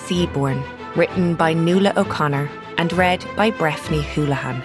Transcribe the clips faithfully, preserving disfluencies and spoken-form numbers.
Seaborn, written by Nuala O'Connor and read by Breffni Houlihan.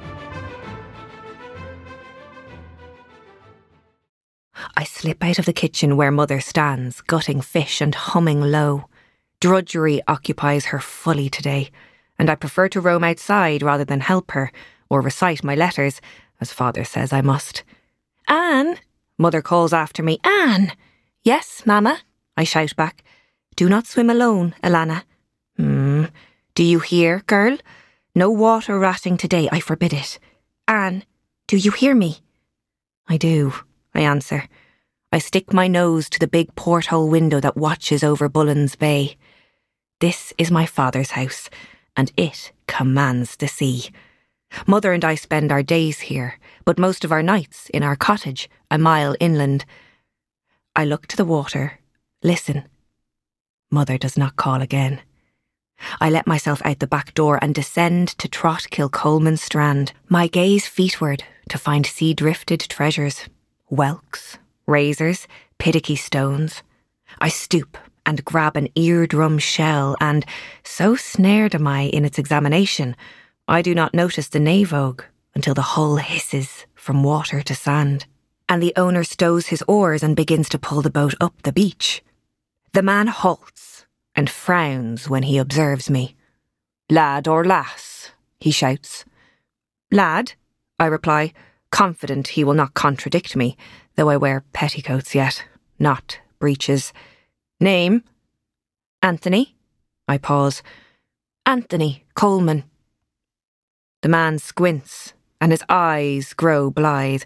I slip out of the kitchen where Mother stands, gutting fish and humming low. Drudgery occupies her fully today, and I prefer to roam outside rather than help her, or recite my letters, as Father says I must. "Anne!" Mother calls after me. "Anne!" "Yes, Mamma," I shout back. "Do not swim alone, Alana." Hmm. "Do you hear, girl? No water ratting today, I forbid it. Anne, do you hear me?" "I do," I answer. I stick my nose to the big porthole window that watches over Bullen's Bay. This is my father's house, and it commands the sea. Mother and I spend our days here, but most of our nights in our cottage, a mile inland. I look to the water, listen. Mother does not call again. I let myself out the back door and descend to trot Kilcolman Strand, my gaze feetward to find sea-drifted treasures, whelks, razors, piddicky stones. I stoop and grab an eardrum shell and, so snared am I in its examination, I do not notice the navogue until the hull hisses from water to sand, and the owner stows his oars and begins to pull the boat up the beach. The man halts and frowns when he observes me. "Lad or lass?" he shouts. "Lad," I reply, confident he will not contradict me, though I wear petticoats yet, not breeches. "Name?" "Anthony." I pause. "Anthony Coleman." The man squints, and his eyes grow blithe.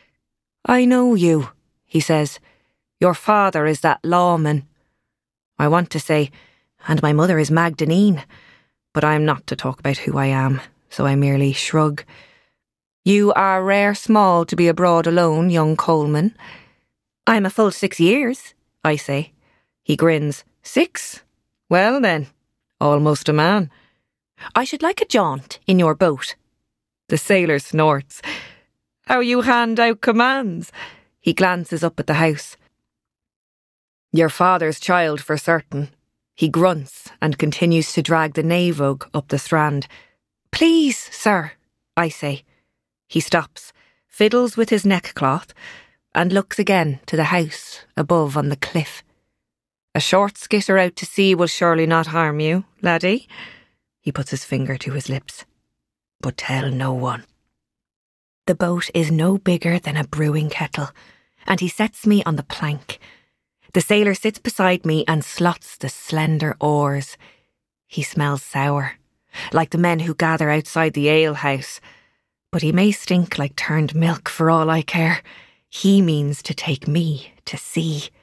"I know you," he says. "Your father is that lawman." I want to say, "And my mother is Magdalene," but I am not to talk about who I am, so I merely shrug. "You are rare small to be abroad alone, young Coleman." "I am a full six years," I say. He grins. "Six? Well then, almost a man." "I should like a jaunt in your boat." The sailor snorts. "How you hand out commands." He glances up at the house. "Your father's child for certain." He grunts and continues to drag the navogue up the strand. "Please, sir," I say. He stops, fiddles with his neckcloth, and looks again to the house above on the cliff. "A short skitter out to sea will surely not harm you, laddie." He puts his finger to his lips. "But tell no one." The boat is no bigger than a brewing kettle, and he sets me on the plank. The sailor sits beside me and slots the slender oars. He smells sour, like the men who gather outside the alehouse. But he may stink like turned milk for all I care. He means to take me to sea.